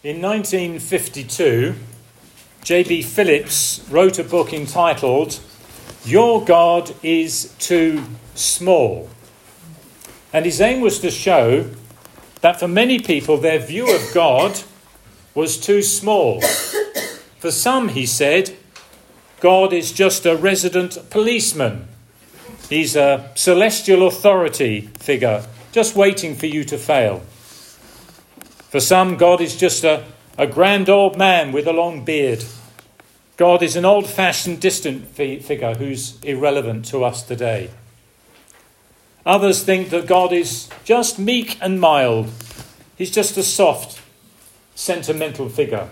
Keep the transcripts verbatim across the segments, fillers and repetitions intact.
In nineteen fifty-two, J B Phillips wrote a book entitled Your God is Too Small. And his aim was to show that for many people, their view of God was too small. For some, he said, God is just a resident policeman. He's a celestial authority figure, just waiting for you to fail. For some, God is just a, a grand old man with a long beard. God is an old-fashioned, distant fi- figure who's irrelevant to us today. Others think that God is just meek and mild. He's just a soft, sentimental figure.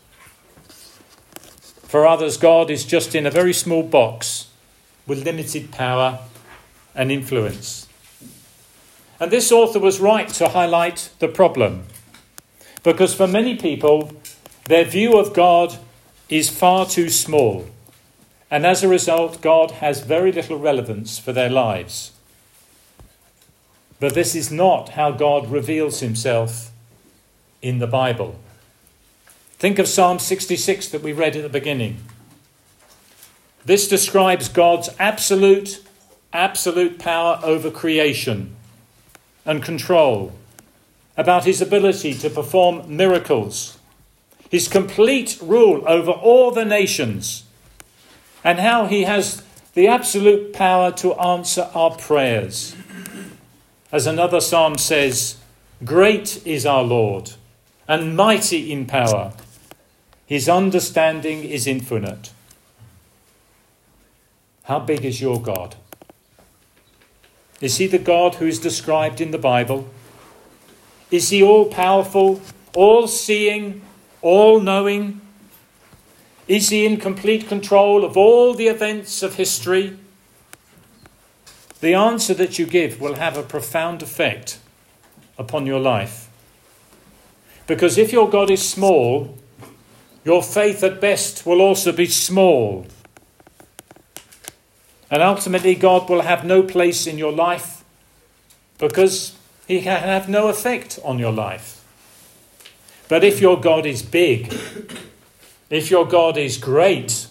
For others, God is just in a very small box with limited power and influence. And this author was right to highlight the problem, because for many people, their view of God is far too small, and as a result, God has very little relevance for their lives. But this is not how God reveals himself in the Bible. Think of Psalm sixty-six that we read at the beginning. This describes God's absolute, absolute power over creation and control, about his ability to perform miracles, his complete rule over all the nations, and how he has the absolute power to answer our prayers. As another psalm says, "Great is our Lord, and mighty in power. His understanding is infinite." How big is your God? Is he the God who is described in the Bible? Is he all-powerful, all-seeing, all-knowing? Is he in complete control of all the events of history? The answer that you give will have a profound effect upon your life. Because if your God is small, your faith at best will also be small. And ultimately, God will have no place in your life because he can have no effect on your life. But if your God is big, if your God is great,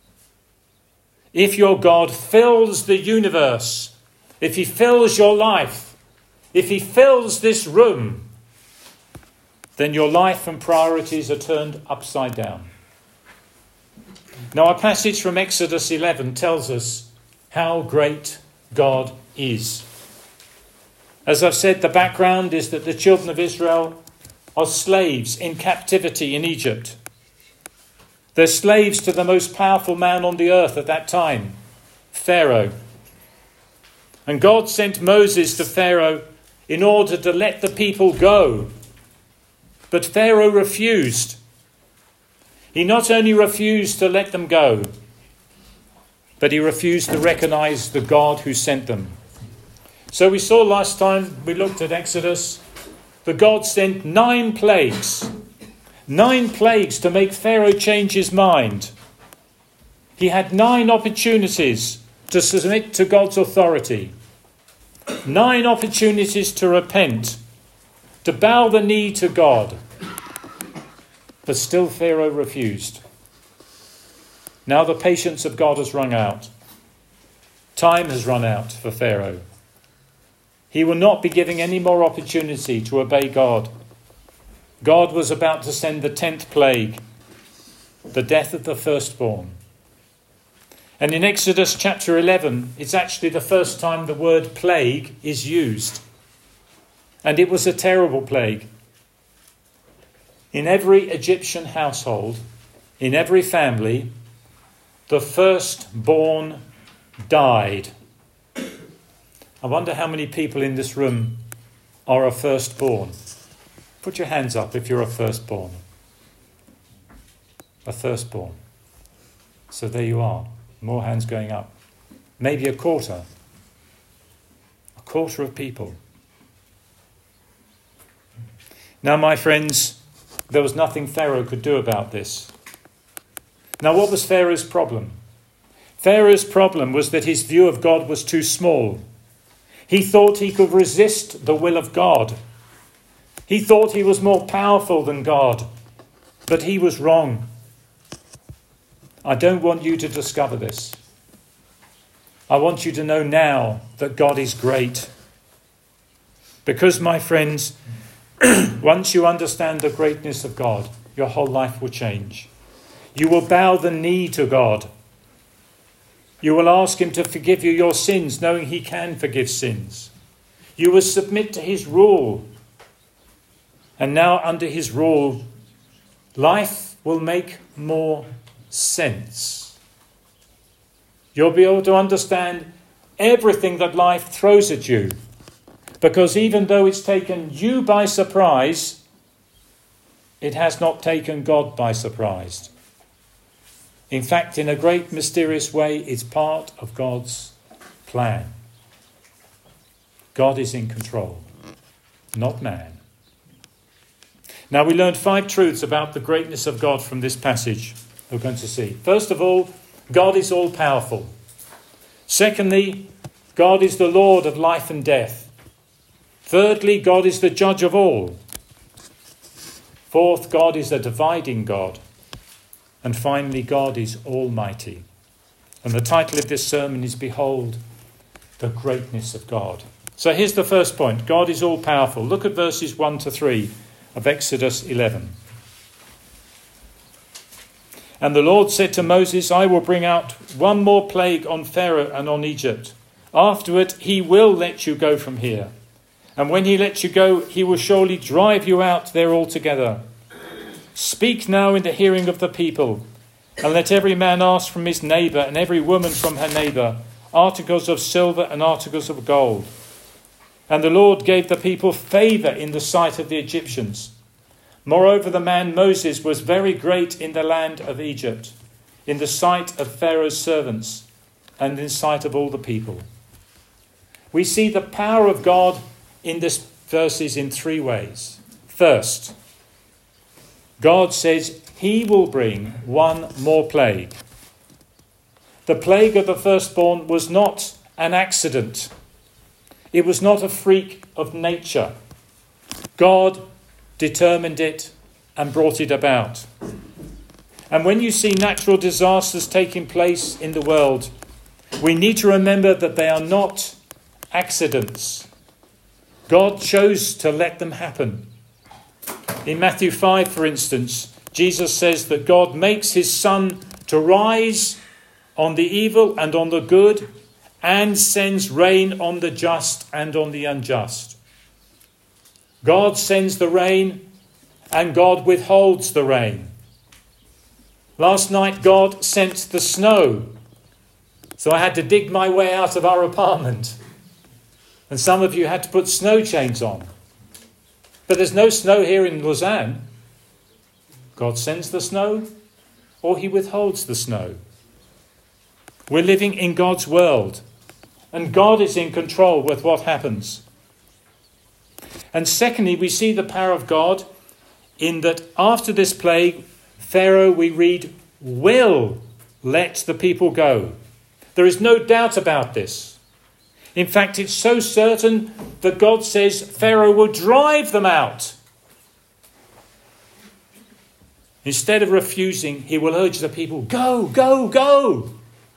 if your God fills the universe, if he fills your life, if he fills this room, then your life and priorities are turned upside down. Now, our passage from Exodus eleven tells us how great God is. As I've said, the background is that the children of Israel are slaves in captivity in Egypt. They're slaves to the most powerful man on the earth at that time, Pharaoh. And God sent Moses to Pharaoh in order to let the people go. But Pharaoh refused. He not only refused to let them go, but he refused to recognize the God who sent them. So we saw last time we looked at Exodus, that God sent nine plagues. Nine plagues to make Pharaoh change his mind. He had nine opportunities to submit to God's authority. Nine opportunities to repent, to bow the knee to God. But still Pharaoh refused. Now the patience of God has run out. Time has run out for Pharaoh. He will not be giving any more opportunity to obey God. God was about to send the tenth plague, the death of the firstborn. And in Exodus chapter eleven, it's actually the first time the word plague is used. And it was a terrible plague. In every Egyptian household, in every family, the firstborn died. I wonder how many people in this room are a firstborn. Put your hands up if you're a firstborn. A firstborn. So there you are. More hands going up. Maybe a quarter. A quarter of people. Now, my friends, there was nothing Pharaoh could do about this. Now, what was Pharaoh's problem? Pharaoh's problem was that his view of God was too small. He thought he could resist the will of God. He thought he was more powerful than God. But he was wrong. I don't want you to discover this. I want you to know now that God is great. Because, my friends, once you understand the greatness of God, your whole life will change. You will bow the knee to God. You will ask him to forgive you your sins, knowing he can forgive sins. You will submit to his rule. And now, under his rule, life will make more sense. You'll be able to understand everything that life throws at you. Because even though it's taken you by surprise, it has not taken God by surprise. In fact, in a great mysterious way, it's part of God's plan. God is in control, not man. Now, we learned five truths about the greatness of God from this passage we're going to see. First of all, God is all-powerful. Secondly, God is the Lord of life and death. Thirdly, God is the judge of all. Fourth, God is a dividing God. And finally, God is almighty. And the title of this sermon is Behold, the Greatness of God. So here's the first point. God is all-powerful. Look at verses one to three of Exodus eleven. And the Lord said to Moses, I will bring out one more plague on Pharaoh and on Egypt. Afterward, he will let you go from here. And when he lets you go, he will surely drive you out there altogether. Speak now in the hearing of the people, and let every man ask from his neighbour and every woman from her neighbour articles of silver and articles of gold. And the Lord gave the people favour in the sight of the Egyptians. Moreover, the man Moses was very great in the land of Egypt, in the sight of Pharaoh's servants, and in the sight of all the people. We see the power of God in this verses in three ways. First, God says he will bring one more plague. The plague of the firstborn was not an accident. It was not a freak of nature. God determined it and brought it about. And when you see natural disasters taking place in the world, we need to remember that they are not accidents. God chose to let them happen. In Matthew five, for instance, Jesus says that God makes his sun to rise on the evil and on the good, and sends rain on the just and on the unjust. God sends the rain, and God withholds the rain. Last night, God sent the snow, so I had to dig my way out of our apartment. And some of you had to put snow chains on. But there's no snow here in Lausanne. God sends the snow, or he withholds the snow. We're living in God's world, and God is in control with what happens. And secondly, we see the power of God in that after this plague, Pharaoh, we read, will let the people go. There is no doubt about this. In fact, it's so certain that God says Pharaoh will drive them out. Instead of refusing, he will urge the people, go, go, go.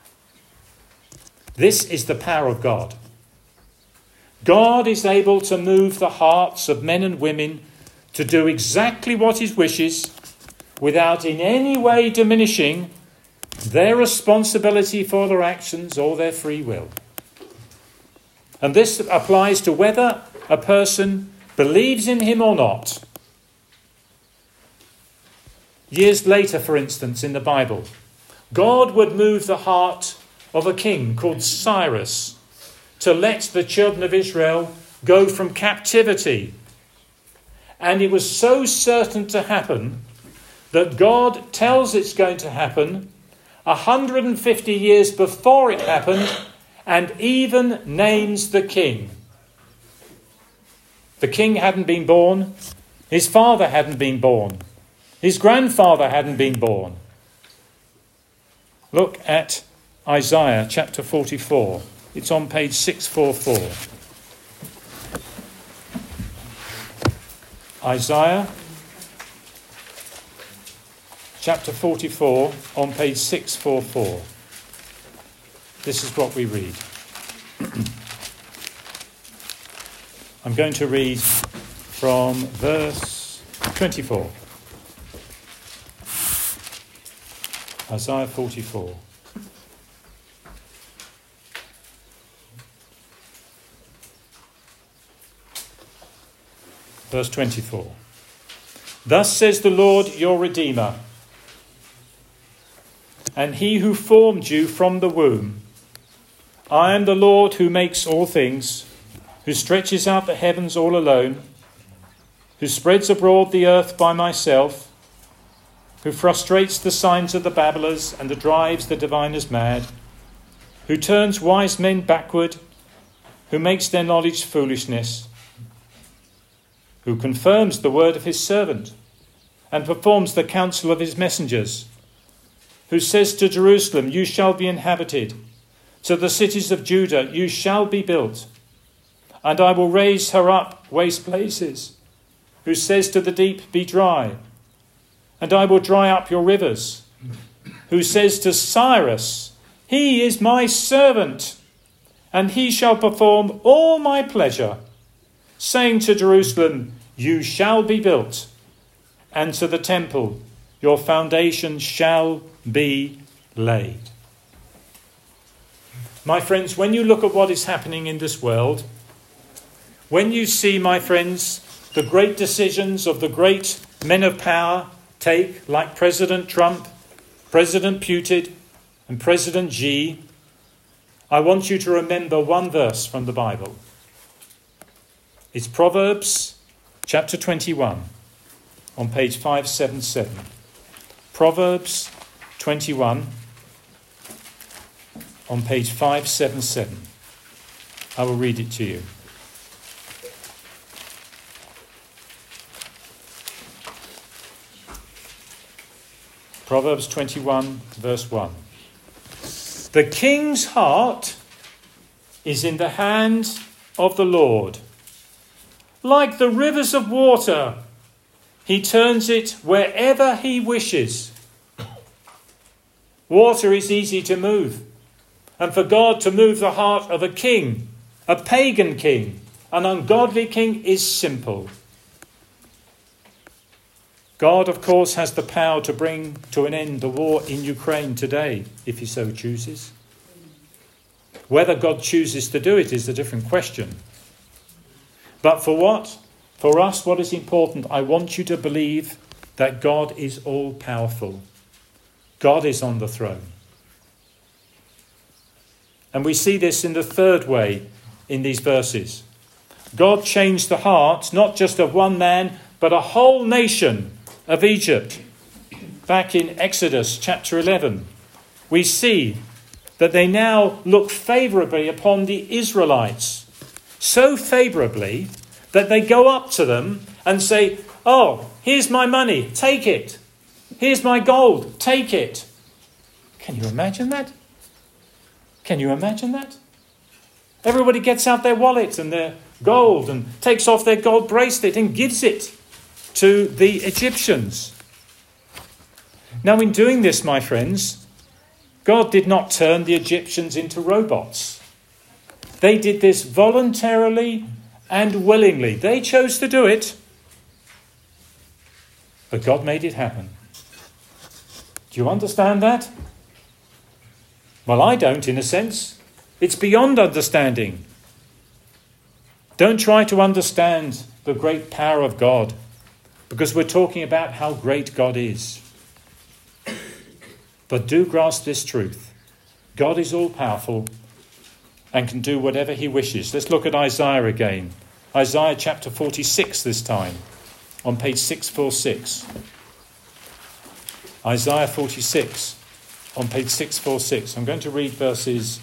This is the power of God. God is able to move the hearts of men and women to do exactly what he wishes without in any way diminishing their responsibility for their actions or their free will. And this applies to whether a person believes in him or not. Years later, for instance, in the Bible, God would move the heart of a king called Cyrus to let the children of Israel go from captivity. And it was so certain to happen that God tells it's going to happen one hundred fifty years before it happened, and even names the king. The king hadn't been born. His father hadn't been born. His grandfather hadn't been born. Look at Isaiah chapter forty-four. It's on page six forty-four. Isaiah chapter forty-four, on page six forty-four. This is what we read. I'm going to read from verse twenty-four. Isaiah forty-four. Verse twenty-four. Thus says the Lord your Redeemer, and he who formed you from the womb. I am the Lord who makes all things, who stretches out the heavens all alone, who spreads abroad the earth by myself, who frustrates the signs of the babblers and drives the diviners mad, who turns wise men backward, who makes their knowledge foolishness, who confirms the word of his servant and performs the counsel of his messengers, who says to Jerusalem, you shall be inhabited, to the cities of Judah, you shall be built, and I will raise her up waste places, who says to the deep, be dry, and I will dry up your rivers, who says to Cyrus, he is my servant, and he shall perform all my pleasure, saying to Jerusalem, you shall be built, and to the temple, your foundation shall be laid. My friends, when you look at what is happening in this world, when you see, my friends, the great decisions of the great men of power take, like President Trump, President Putin, and President Xi, I want you to remember one verse from the Bible. It's Proverbs chapter twenty-one on page five seventy-seven. Proverbs twenty-one on page five seventy-seven. I will read it to you. Proverbs twenty-one, verse one. The king's heart is in the hand of the Lord. Like the rivers of water, he turns it wherever he wishes. Water is easy to move. And for God to move the heart of a king, a pagan king, an ungodly king, is simple. God, of course, has the power to bring to an end the war in Ukraine today, if he so chooses. Whether God chooses to do it is a different question. But for what? For us, what is important? I want you to believe that God is all-powerful. God is on the throne. And we see this in the third way in these verses. God changed the heart, not just of one man, but a whole nation of Egypt. Back in Exodus chapter eleven, we see that they now look favourably upon the Israelites. So favourably that they go up to them and say, oh, here's my money, take it. Here's my gold, take it. Can you imagine that? Can you imagine that? Everybody gets out their wallet and their gold and takes off their gold bracelet and gives it to the Egyptians. Now, in doing this, my friends, God did not turn the Egyptians into robots. They did this voluntarily and willingly. They chose to do it, but God made it happen. Do you understand that? Well, I don't, in a sense. It's beyond understanding. Don't try to understand the great power of God, because we're talking about how great God is. But do grasp this truth. God is all-powerful and can do whatever he wishes. Let's look at Isaiah again. Isaiah chapter forty-six this time, on page six forty-six. Isaiah forty-six, on page six forty-six. I'm going to read verses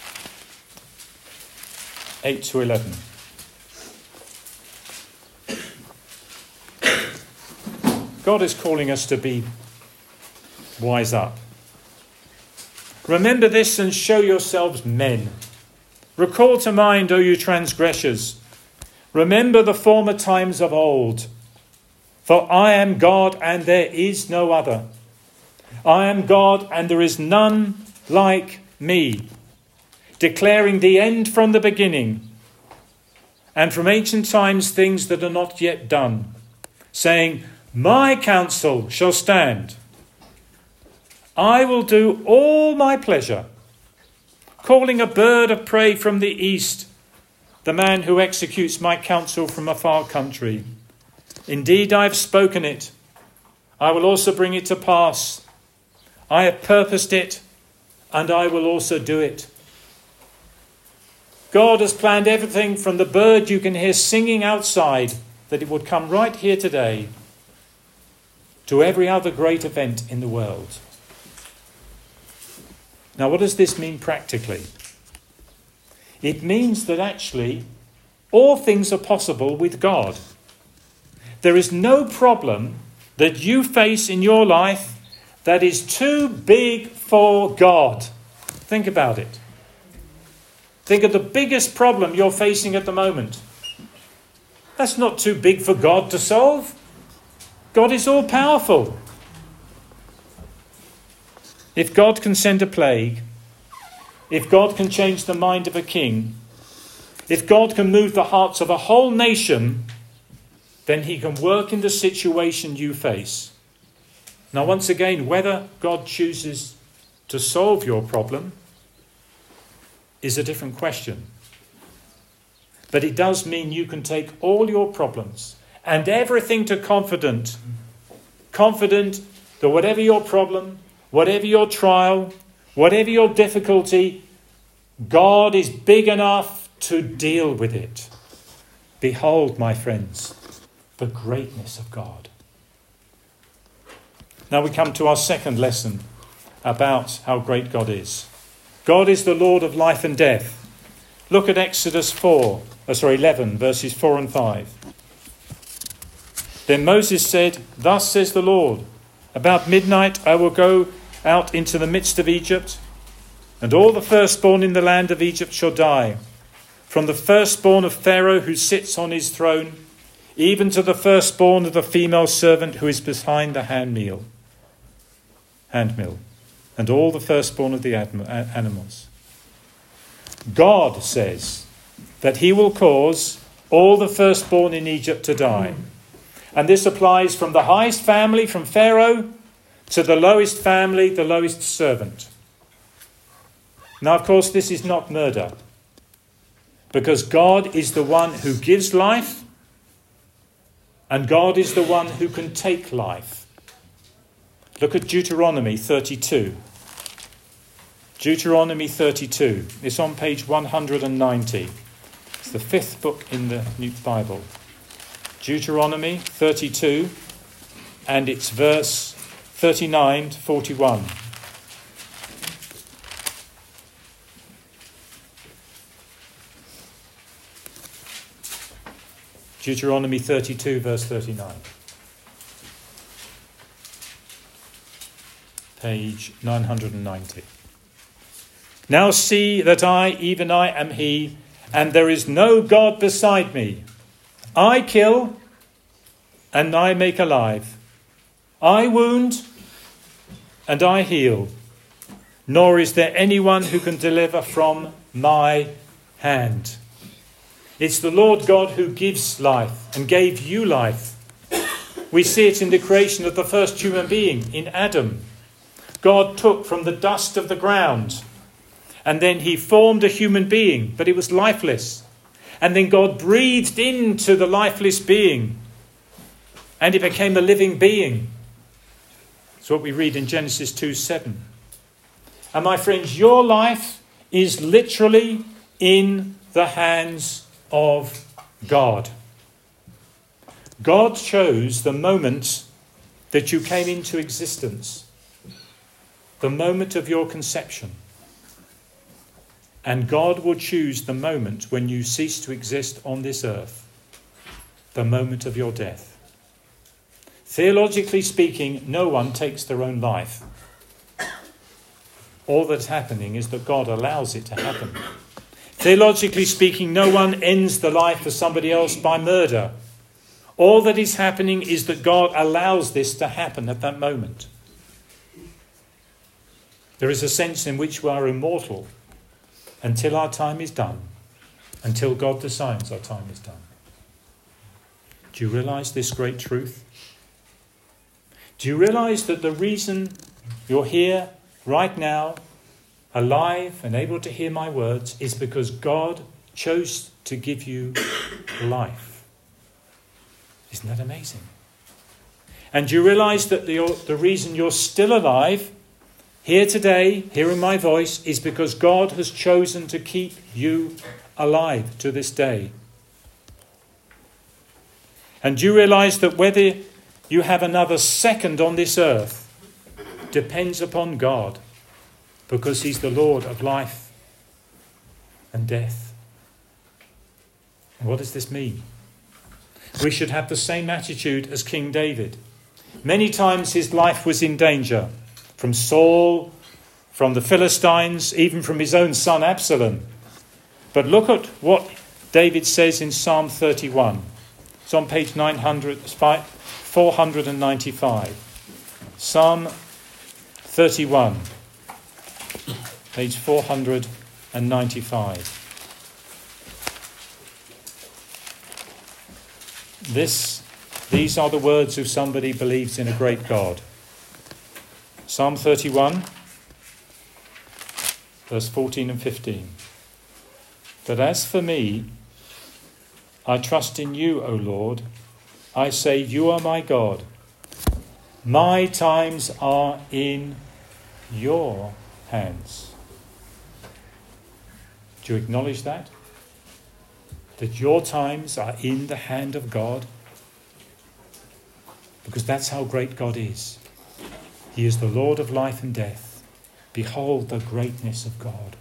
eight to eleven. God is calling us to be wise up. Remember this and show yourselves men. Recall to mind, O you transgressors. Remember the former times of old. For I am God and there is no other. I am God, and there is none like me, declaring the end from the beginning, and from ancient times things that are not yet done, saying, my counsel shall stand. I will do all my pleasure, calling a bird of prey from the east, the man who executes my counsel from a far country. Indeed, I have spoken it. I will also bring it to pass. I have purposed it, and I will also do it. God has planned everything from the bird you can hear singing outside, that it would come right here today, to every other great event in the world. Now, what does this mean practically? It means that actually all things are possible with God. There is no problem that you face in your life that is too big for God. Think about it. Think of the biggest problem you're facing at the moment. That's not too big for God to solve. God is all powerful. If God can send a plague, if God can change the mind of a king, if God can move the hearts of a whole nation, then he can work in the situation you face. Now, once again, whether God chooses to solve your problem is a different question. But it does mean you can take all your problems and everything to confident, confident that whatever your problem, whatever your trial, whatever your difficulty, God is big enough to deal with it. Behold, my friends, the greatness of God. Now we come to our second lesson about how great God is. God is the Lord of life and death. Look at Exodus four, oh, sorry, eleven, verses four and five. Then Moses said, thus says the Lord, about midnight I will go out into the midst of Egypt, and all the firstborn in the land of Egypt shall die, from the firstborn of Pharaoh who sits on his throne, even to the firstborn of the female servant who is behind the handmill, handmill, and all the firstborn of the animals. God says that he will cause all the firstborn in Egypt to die. And this applies from the highest family, from Pharaoh, to the lowest family, the lowest servant. Now, of course, this is not murder, because God is the one who gives life, and God is the one who can take life. Look at Deuteronomy thirty-two. Deuteronomy thirty-two. It's on page one hundred ninety. It's the fifth book in the New Bible. Deuteronomy thirty-two, and it's verse thirty-nine to forty-one. Deuteronomy thirty-two, verse thirty-nine. Page nine hundred ninety. Now see that I, even I, am he, and there is no God beside me. I kill, and I make alive. I wound, and I heal. Nor is there anyone who can deliver from my hand. It's the Lord God who gives life and gave you life. We see it in the creation of the first human being, in Adam. God took from the dust of the ground, and then he formed a human being, but it was lifeless. And then God breathed into the lifeless being, and it became a living being. That's what we read in Genesis two seven. And my friends, your life is literally in the hands of God. God chose the moment that you came into existence, the moment of your conception. And God will choose the moment when you cease to exist on this earth, the moment of your death. Theologically speaking, no one takes their own life. All that's happening is that God allows it to happen. Theologically speaking, no one ends the life of somebody else by murder. All that is happening is that God allows this to happen at that moment. There is a sense in which we are immortal until our time is done, until God decides our time is done. Do you realise this great truth? Do you realise that the reason you're here right now, alive and able to hear my words, is because God chose to give you life? Isn't that amazing? And do you realise that the, the reason you're still alive, here today, hearing my voice, is because God has chosen to keep you alive to this day? And do you realise that whether you have another second on this earth depends upon God, because he's the Lord of life and death? And what does this mean? We should have the same attitude as King David. Many times his life was in danger, from Saul, from the Philistines, even from his own son Absalom. But look at what David says in Psalm thirty-one. It's on page nine hundred, four ninety-five. Psalm thirty-one, page four ninety-five. This, these are the words of somebody who believes in a great God. Psalm thirty-one, verse fourteen and fifteen. But as for me, I trust in you, O Lord. I say, you are my God. My times are in your hands. Do you acknowledge that? That your times are in the hand of God? Because that's how great God is. He is the Lord of life and death. Behold the greatness of God.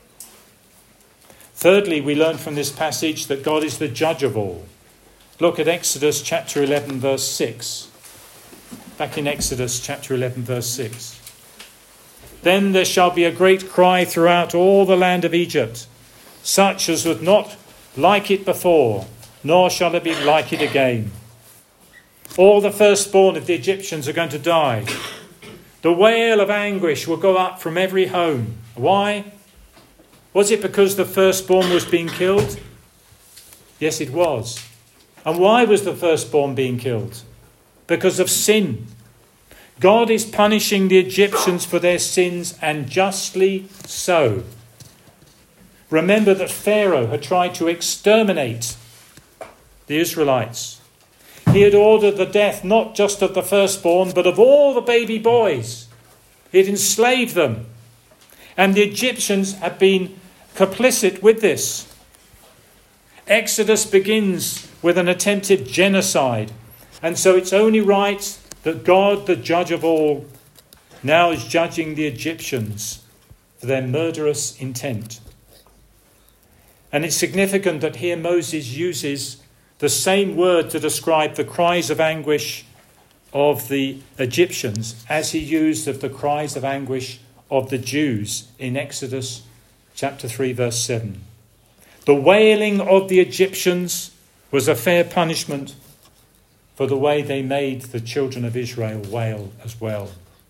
Thirdly, we learn from this passage that God is the judge of all. Look at Exodus chapter eleven, verse six. Back in Exodus chapter eleven, verse six. Then there shall be a great cry throughout all the land of Egypt, such as was not like it before, nor shall it be like it again. All the firstborn of the Egyptians are going to die. The wail of anguish will go up from every home. Why? Was it because the firstborn was being killed? Yes, it was. And why was the firstborn being killed? Because of sin. God is punishing the Egyptians for their sins, and justly so. Remember that Pharaoh had tried to exterminate the Israelites. He had ordered the death not just of the firstborn, but of all the baby boys. He had enslaved them. And the Egyptians had been complicit with this. Exodus begins with an attempted genocide. And so it's only right that God, the judge of all, now is judging the Egyptians for their murderous intent. And it's significant that here Moses uses the same word to describe the cries of anguish of the Egyptians as he used of the cries of anguish of the Jews in Exodus chapter three, verse seven. The wailing of the Egyptians was a fair punishment for the way they made the children of Israel wail as well.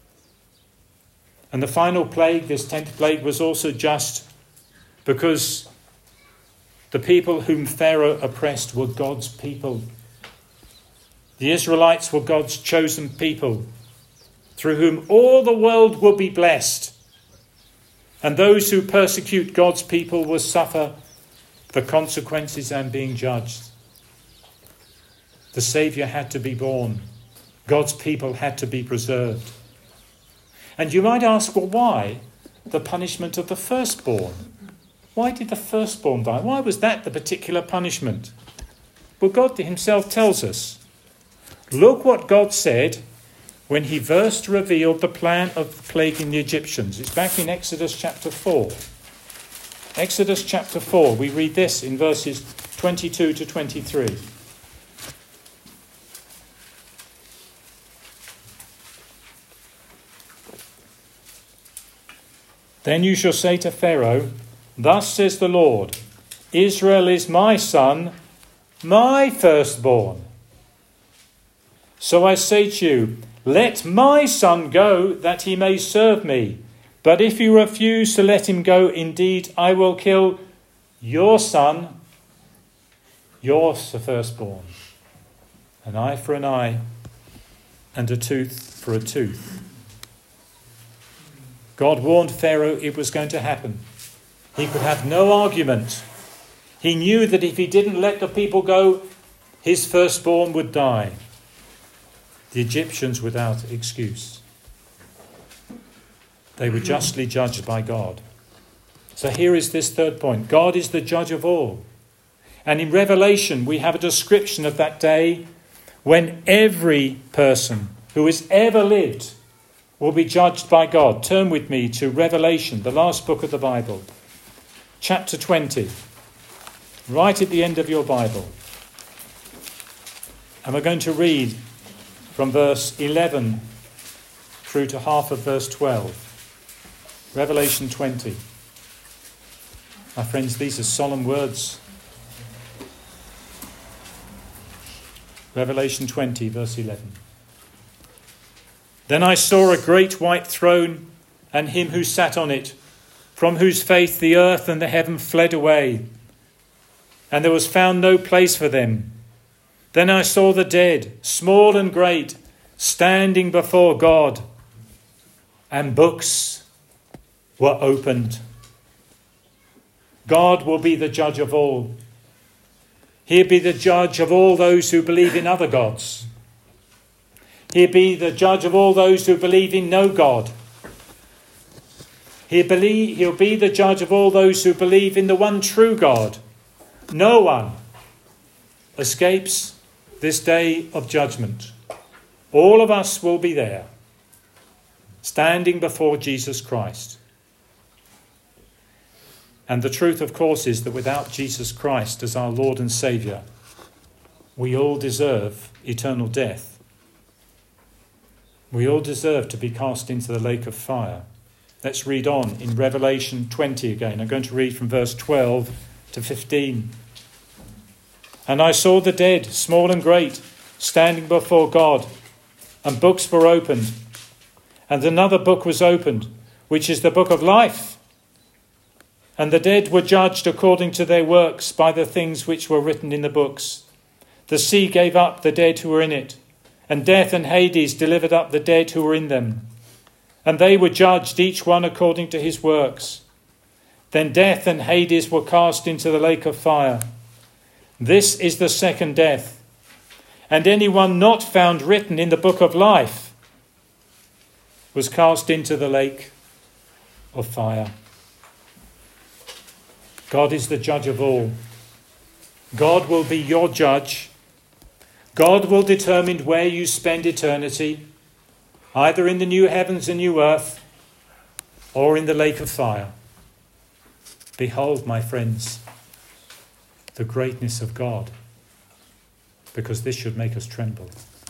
And the final plague, this tenth plague, was also just because the people whom Pharaoh oppressed were God's people. The Israelites were God's chosen people, through whom all the world will be blessed. And those who persecute God's people will suffer the consequences and being judged. The Saviour had to be born. God's people had to be preserved. And you might ask, well, why the punishment of the firstborn? Why did the firstborn die? Why was that the particular punishment? Well, God himself tells us. Look what God said when he first revealed the plan of plaguing the Egyptians. It's back in Exodus chapter four. Exodus chapter four, we read this in verses twenty-two to twenty-three. Then you shall say to Pharaoh, thus says the Lord, Israel is my son, my firstborn. So I say to you, let my son go, that he may serve me. But if you refuse to let him go, indeed, I will kill your son, your firstborn. An eye for an eye, and a tooth for a tooth. God warned Pharaoh it was going to happen. He could have no argument. He knew that if he didn't let the people go, his firstborn would die. The Egyptians without excuse. They were justly judged by God. So here is this third point. God is the judge of all. And in Revelation, we have a description of that day when every person who has ever lived will be judged by God. Turn with me to Revelation, the last book of the Bible, chapter twenty, right at the end of your Bible. And we're going to read from verse eleven through to half of verse twelve. Revelation twenty. My friends, these are solemn words. Revelation twenty, verse eleven. Then I saw a great white throne and him who sat on it, from whose face the earth and the heaven fled away, and there was found no place for them. Then I saw the dead, small and great, standing before God, and books were opened. God will be the judge of all. He'll be the judge of all those who believe in other gods. He'll be the judge of all those who believe in no God. He'll, believe, he'll be the judge of all those who believe in the one true God. No one escapes this day of judgment. All of us will be there, standing before Jesus Christ. And the truth, of course, is that without Jesus Christ as our Lord and Saviour, we all deserve eternal death. We all deserve to be cast into the lake of fire. Let's read on in Revelation twenty again. I'm going to read from verse twelve to fifteen. And I saw the dead, small and great, standing before God, and books were opened. And another book was opened, which is the book of life. And the dead were judged according to their works by the things which were written in the books. The sea gave up the dead who were in it, and death and Hades delivered up the dead who were in them. And they were judged, each one according to his works. Then death and Hades were cast into the lake of fire. This is the second death. And anyone not found written in the book of life was cast into the lake of fire. God is the judge of all. God will be your judge. God will determine where you spend eternity, either in the new heavens and new earth or in the lake of fire. Behold, my friends, the greatness of God, because this should make us tremble.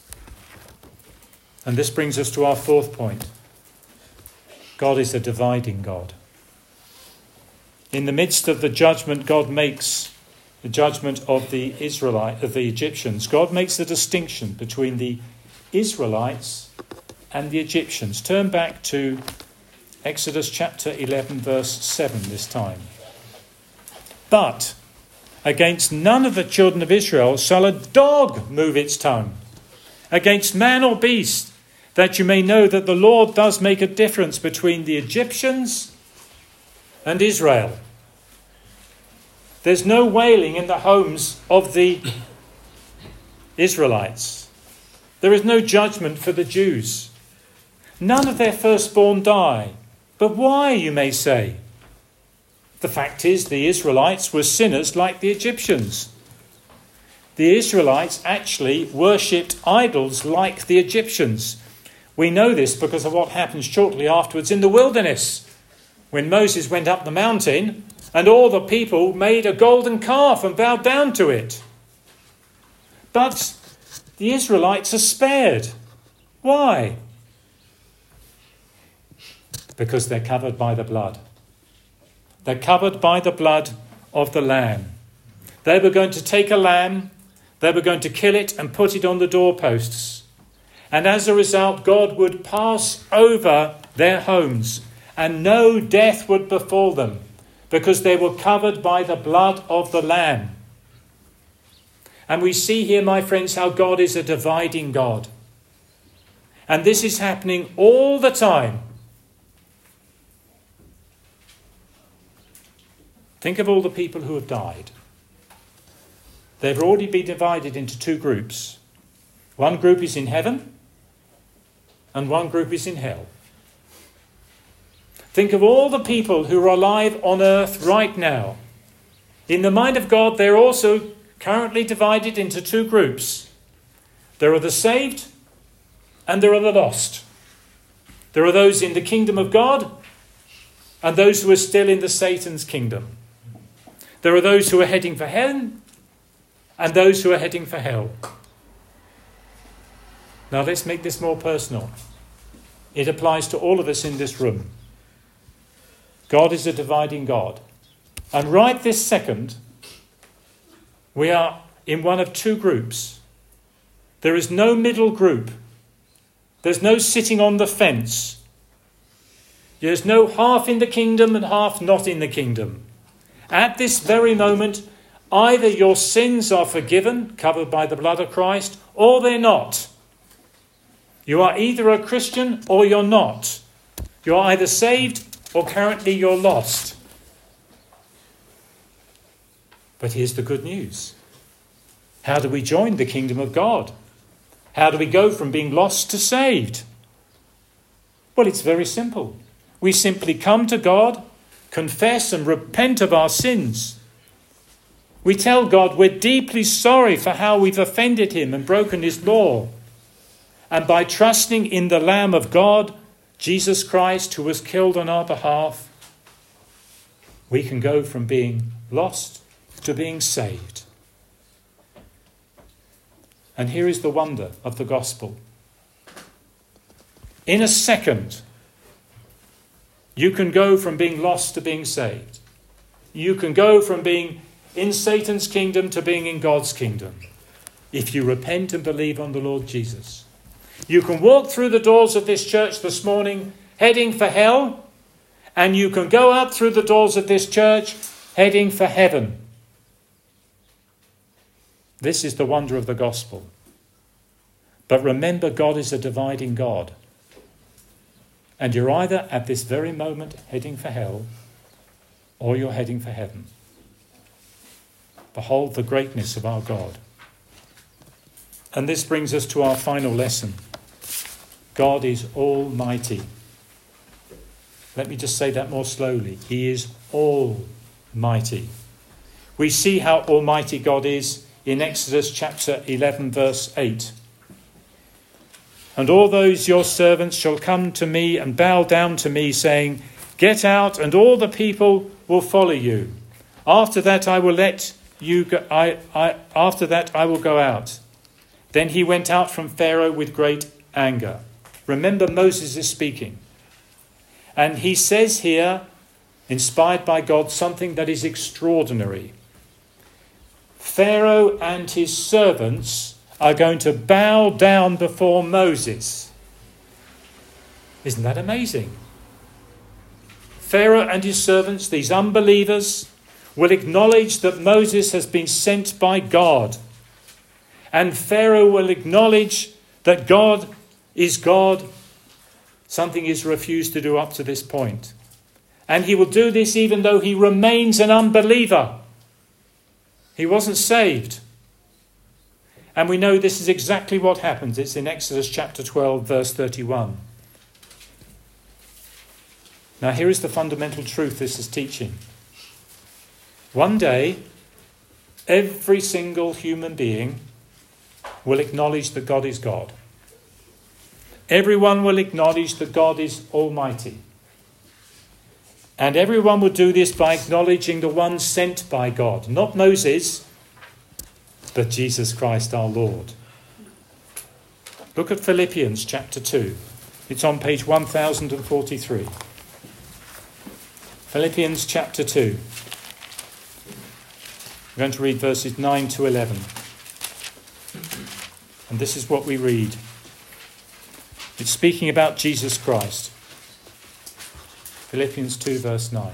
And this brings us to our fourth point. God is a dividing God. In the midst of the judgment God makes, the judgment of the Israelites, of the Egyptians, God makes the distinction between the Israelites and the Egyptians. Turn back to Exodus chapter eleven, verse seven this time. But against none of the children of Israel shall a dog move its tongue, against man or beast, that you may know that the Lord does make a difference between the Egyptians and Israel. There's no wailing in the homes of the Israelites. There is no judgment for the Jews. None of their firstborn die. But why, you may say? The fact is, the Israelites were sinners like the Egyptians. The Israelites actually worshipped idols like the Egyptians. We know this because of what happens shortly afterwards in the wilderness, when Moses went up the mountain and all the people made a golden calf and bowed down to it. But the Israelites are spared. Why? Because they're covered by the blood. They're covered by the blood of the Lamb. They were going to take a lamb, they were going to kill it and put it on the doorposts. And as a result, God would pass over their homes and no death would befall them, because they were covered by the blood of the Lamb. And we see here, my friends, how God is a dividing God. And this is happening all the time. Think of all the people who have died. They've already been divided into two groups. One group is in heaven, and one group is in hell. Think of all the people who are alive on earth right now. In the mind of God, they're also currently divided into two groups. There are the saved and there are the lost. There are those in the kingdom of God and those who are still in the Satan's kingdom. There are those who are heading for heaven and those who are heading for hell. Now let's make this more personal. It applies to all of us in this room. God is a dividing God. And right this second, we are in one of two groups. There is no middle group. There's no sitting on the fence. There's no half in the kingdom and half not in the kingdom. At this very moment, either your sins are forgiven, covered by the blood of Christ, or they're not. You are either a Christian or you're not. You're either saved or currently you're lost. But here's the good news. How do we join the kingdom of God? How do we go from being lost to saved? Well, it's very simple. We simply come to God, confess and repent of our sins. We tell God we're deeply sorry for how we've offended him and broken his law. And by trusting in the Lamb of God, Jesus Christ, who was killed on our behalf, we can go from being lost to being saved. And here is the wonder of the gospel. In a second, you can go from being lost to being saved. You can go from being in Satan's kingdom to being in God's kingdom, if you repent and believe on the Lord Jesus. You can walk through the doors of this church this morning heading for hell, and you can go out through the doors of this church heading for heaven. This is the wonder of the gospel. But remember, God is a dividing God. And you're either at this very moment heading for hell, or you're heading for heaven. Behold the greatness of our God. And this brings us to our final lesson. God is almighty. Let me just say that more slowly. He is almighty. We see how almighty God is in Exodus chapter eleven, verse eight. And all those your servants shall come to me and bow down to me, saying, Get out, and all the people will follow you. After that I will let you go, I, I, after that I will go out. Then he went out from Pharaoh with great anger. Remember, Moses is speaking. And he says here, inspired by God, something that is extraordinary. Pharaoh and his servants are going to bow down before Moses. Isn't that amazing? Pharaoh and his servants, these unbelievers, will acknowledge that Moses has been sent by God. And Pharaoh will acknowledge that God is God. Something he's refused to do up to this point. And he will do this even though he remains an unbeliever. He wasn't saved. And we know this is exactly what happens. It's in Exodus chapter twelve, verse thirty-one. Now here is the fundamental truth this is teaching. One day, every single human being will acknowledge that God is God. Everyone will acknowledge that God is almighty. And everyone will do this by acknowledging the one sent by God. Not Moses, but Jesus Christ our Lord. Look at Philippians chapter two. It's on page one thousand forty-three. Philippians chapter two. I'm going to read verses nine to eleven. And this is what we read. It's speaking about Jesus Christ. Philippians two verse nine.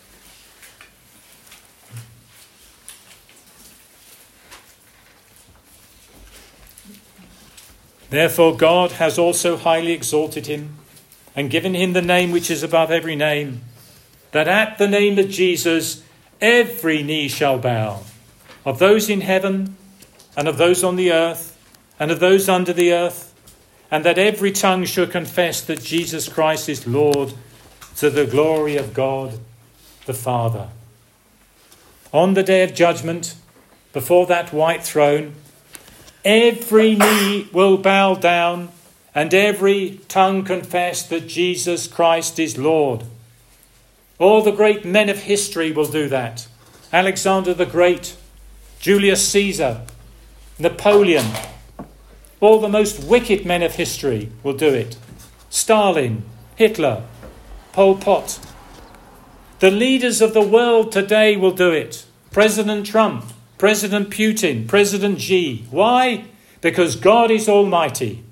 Therefore God has also highly exalted him and given him the name which is above every name, that at the name of Jesus every knee shall bow, of those in heaven and of those on the earth and of those under the earth, and that every tongue should confess that Jesus Christ is Lord, to the glory of God the Father. On the day of judgment, before that white throne, every knee will bow down and every tongue confess that Jesus Christ is Lord. All the great men of history will do that. Alexander the Great, Julius Caesar, Napoleon, all the most wicked men of history will do it. Stalin, Hitler, Pol Pot. The leaders of the world today will do it. President Trump, President Putin, President Xi. Why? Because God is almighty.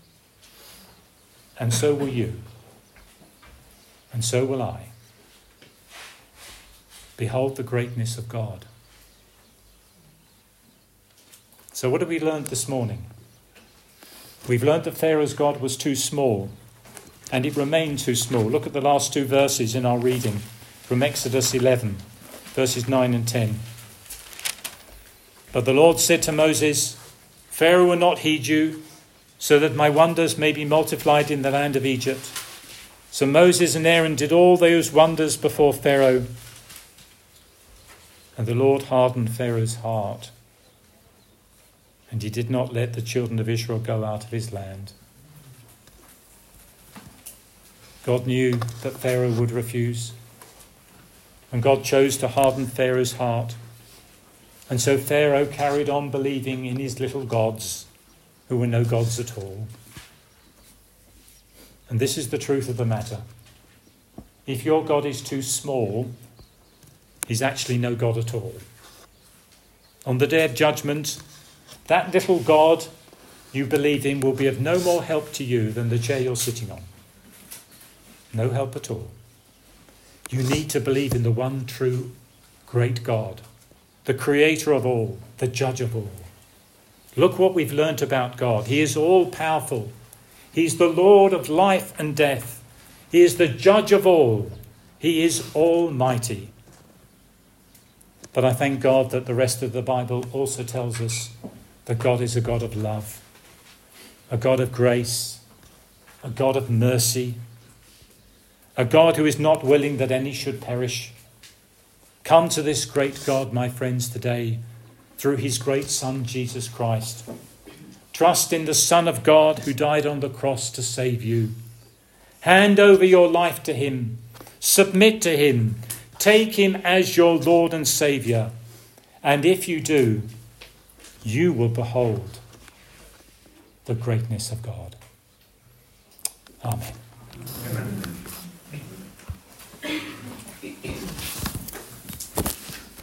And so will you. And so will I. Behold the greatness of God. So what have we learned this morning? We've learned that Pharaoh's God was too small, and it remained too small. Look at the last two verses in our reading from Exodus eleven, verses nine and ten. But the Lord said to Moses, Pharaoh will not heed you, so that my wonders may be multiplied in the land of Egypt. So Moses and Aaron did all those wonders before Pharaoh, and the Lord hardened Pharaoh's heart, and he did not let the children of Israel go out of his land. God knew that Pharaoh would refuse, and God chose to harden Pharaoh's heart. And so Pharaoh carried on believing in his little gods, who were no gods at all. And this is the truth of the matter. If your God is too small, he's actually no God at all. On the day of judgment, that little God you believe in will be of no more help to you than the chair you're sitting on. No help at all. You need to believe in the one true great God, the creator of all, the judge of all. Look what we've learnt about God. He is all-powerful. He's the Lord of life and death. He is the judge of all. He is almighty. But I thank God that the rest of the Bible also tells us that God is a God of love, a God of grace, a God of mercy, a God who is not willing that any should perish. Come to this great God, my friends, today through his great Son, Jesus Christ. Trust in the Son of God who died on the cross to save you. Hand over your life to him. Submit to him. Take him as your Lord and Saviour. And if you do, you will behold the greatness of God. Amen.